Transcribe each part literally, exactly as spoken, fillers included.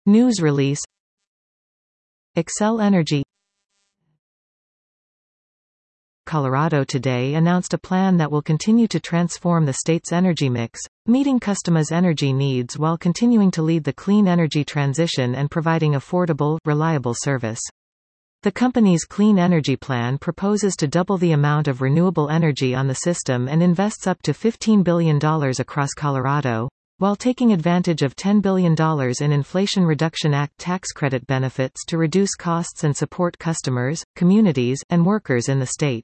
News release. Xcel Energy. Colorado today announced a plan that will continue to transform the state's energy mix, meeting customers' energy needs while continuing to lead the clean energy transition and providing affordable, reliable service. The company's clean energy plan proposes to double the amount of renewable energy on the system and invests up to fifteen billion dollars across Colorado, while taking advantage of ten billion dollars in Inflation Reduction Act tax credit benefits to reduce costs and support customers, communities, and workers in the state.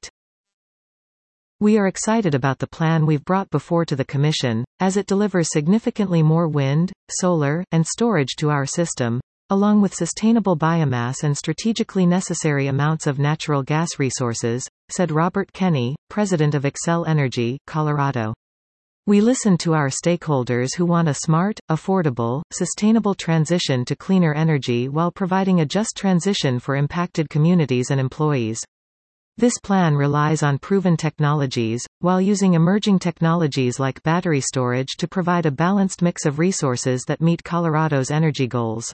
We are excited about the plan we've brought before to the Commission, as it delivers significantly more wind, solar, and storage to our system, along with sustainable biomass and strategically necessary amounts of natural gas resources, said Robert Kenney, president of Xcel Energy, Colorado. We listen to our stakeholders who want a smart, affordable, sustainable transition to cleaner energy while providing a just transition for impacted communities and employees. This plan relies on proven technologies, while using emerging technologies like battery storage to provide a balanced mix of resources that meet Colorado's energy goals.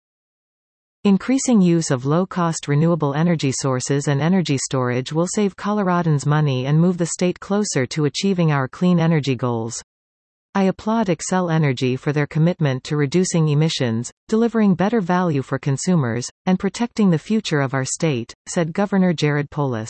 Increasing use of low-cost renewable energy sources and energy storage will save Coloradans money and move the state closer to achieving our clean energy goals. I applaud Xcel Energy for their commitment to reducing emissions, delivering better value for consumers, and protecting the future of our state, said Governor Jared Polis.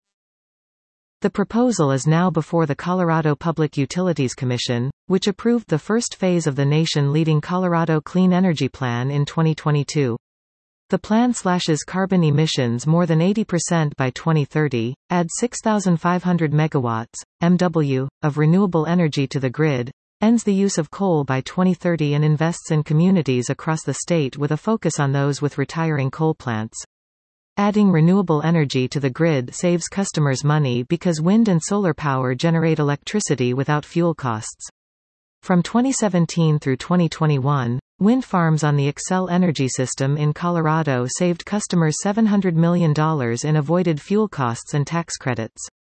The proposal is now before the Colorado Public Utilities Commission, which approved the first phase of the nation-leading Colorado Clean Energy Plan in twenty twenty-two. The plan slashes carbon emissions more than eighty percent by twenty thirty, adds six thousand five hundred megawatts, M W, of renewable energy to the grid, ends the use of coal by twenty thirty and invests in communities across the state with a focus on those with retiring coal plants. Adding renewable energy to the grid saves customers money because wind and solar power generate electricity without fuel costs. From twenty seventeen through twenty twenty-one, wind farms on the Xcel Energy system in Colorado saved customers seven hundred million dollars in avoided fuel costs and tax credits.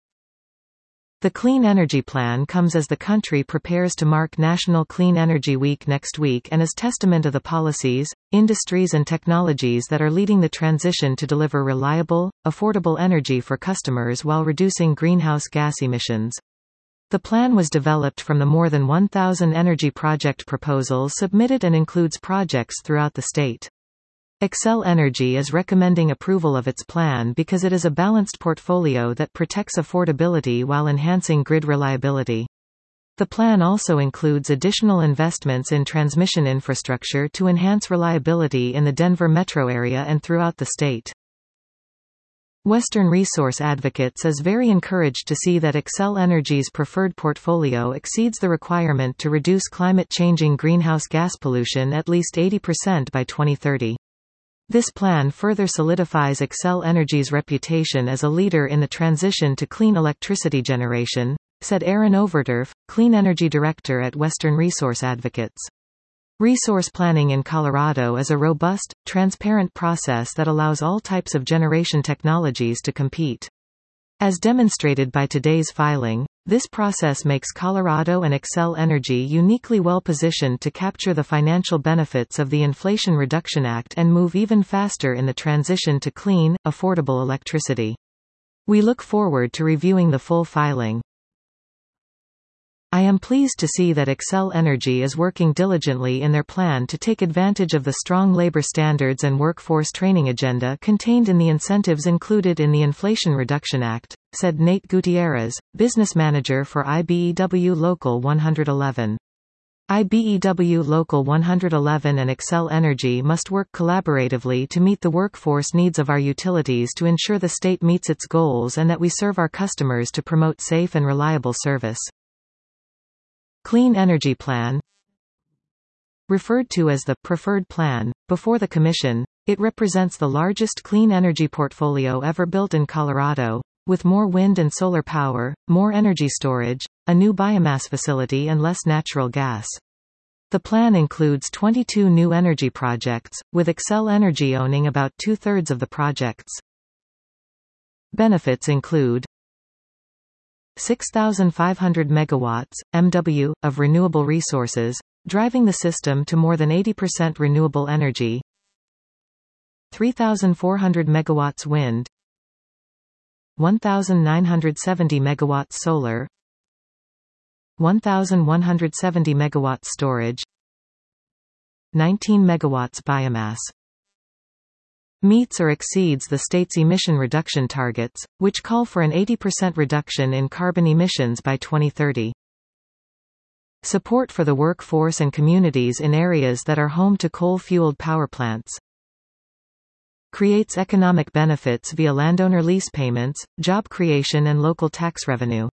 The Clean Energy Plan comes as the country prepares to mark National Clean Energy Week next week and is testament of the policies, industries and technologies that are leading the transition to deliver reliable, affordable energy for customers while reducing greenhouse gas emissions. The plan was developed from the more than one thousand energy project proposals submitted and includes projects throughout the state. Xcel Energy is recommending approval of its plan because it is a balanced portfolio that protects affordability while enhancing grid reliability. The plan also includes additional investments in transmission infrastructure to enhance reliability in the Denver metro area and throughout the state. Western Resource Advocates is very encouraged to see that Xcel Energy's preferred portfolio exceeds the requirement to reduce climate-changing greenhouse gas pollution at least eighty percent by twenty thirty. This plan further solidifies Xcel Energy's reputation as a leader in the transition to clean electricity generation, said Aaron Overdurf, Clean Energy Director at Western Resource Advocates. Resource planning in Colorado is a robust, transparent process that allows all types of generation technologies to compete. As demonstrated by today's filing, this process makes Colorado and Xcel Energy uniquely well-positioned to capture the financial benefits of the Inflation Reduction Act and move even faster in the transition to clean, affordable electricity. We look forward to reviewing the full filing. I am pleased to see that Xcel Energy is working diligently in their plan to take advantage of the strong labor standards and workforce training agenda contained in the incentives included in the Inflation Reduction Act, said Nate Gutierrez, business manager for I B E W Local one eleven. I B E W Local one eleven and Xcel Energy must work collaboratively to meet the workforce needs of our utilities to ensure the state meets its goals and that we serve our customers to promote safe and reliable service. Clean Energy Plan. Referred to as the Preferred Plan, before the Commission, it represents the largest clean energy portfolio ever built in Colorado, with more wind and solar power, more energy storage, a new biomass facility and less natural gas. The plan includes twenty-two new energy projects, with Xcel Energy owning about two-thirds of the projects. Benefits include six thousand five hundred megawatts, M W, of renewable resources, driving the system to more than eighty percent renewable energy. three thousand four hundred megawatts wind, one thousand nine hundred seventy megawatts solar, one thousand one hundred seventy megawatts storage, nineteen megawatts biomass. Meets or exceeds the state's emission reduction targets, which call for an eighty percent reduction in carbon emissions by twenty thirty. Support for the workforce and communities in areas that are home to coal-fueled power plants. Creates economic benefits via landowner lease payments, job creation and local tax revenue.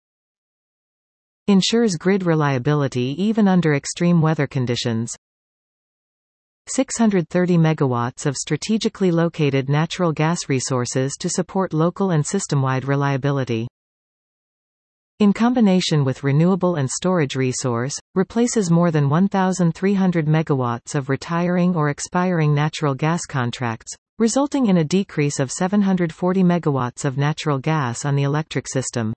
Ensures grid reliability even under extreme weather conditions. six hundred thirty megawatts of strategically located natural gas resources to support local and system-wide reliability. In combination with renewable and storage resource, replaces more than one thousand three hundred megawatts of retiring or expiring natural gas contracts, resulting in a decrease of seven hundred forty megawatts of natural gas on the electric system.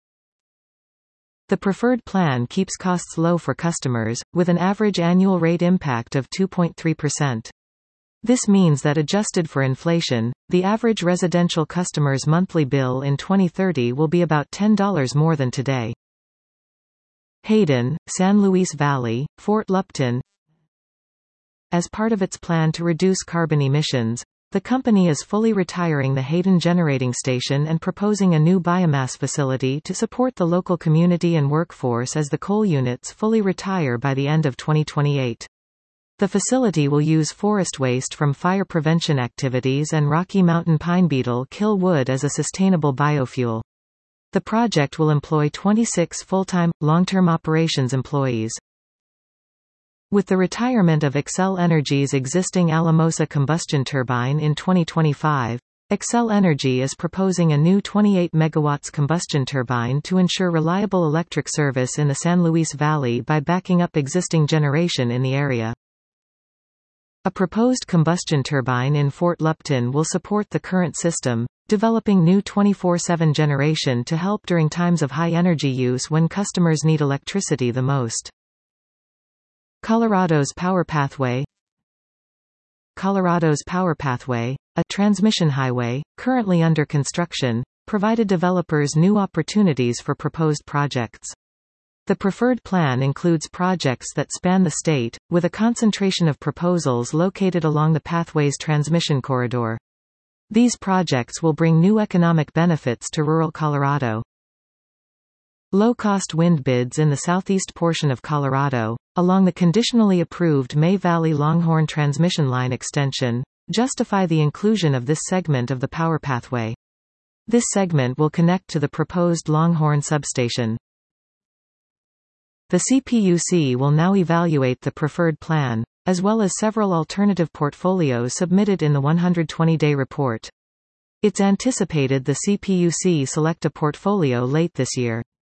The preferred plan keeps costs low for customers, with an average annual rate impact of two point three percent. This means that adjusted for inflation, the average residential customer's monthly bill in twenty thirty will be about ten dollars more than today. Hayden, San Luis Valley, Fort Lupton. As part of its plan to reduce carbon emissions, the company is fully retiring the Hayden generating station and proposing a new biomass facility to support the local community and workforce as the coal units fully retire by the end of twenty twenty-eight. The facility will use forest waste from fire prevention activities and Rocky Mountain pine beetle kill wood as a sustainable biofuel. The project will employ twenty-six full-time, long-term operations employees. With the retirement of Xcel Energy's existing Alamosa combustion turbine in twenty twenty-five, Xcel Energy is proposing a new twenty-eight megawatts combustion turbine to ensure reliable electric service in the San Luis Valley by backing up existing generation in the area. A proposed combustion turbine in Fort Lupton will support the current system, developing new twenty-four seven generation to help during times of high energy use when customers need electricity the most. Colorado's Power Pathway. Colorado's Power Pathway, a transmission highway, currently under construction, provided developers new opportunities for proposed projects. The preferred plan includes projects that span the state, with a concentration of proposals located along the pathway's transmission corridor. These projects will bring new economic benefits to rural Colorado. Low-cost wind bids in the southeast portion of Colorado, along the conditionally approved May Valley Longhorn transmission line extension, justify the inclusion of this segment of the power pathway. This segment will connect to the proposed Longhorn substation. The C P U C will now evaluate the preferred plan, as well as several alternative portfolios submitted in the one hundred twenty day report. It's anticipated the C P U C select a portfolio late this year.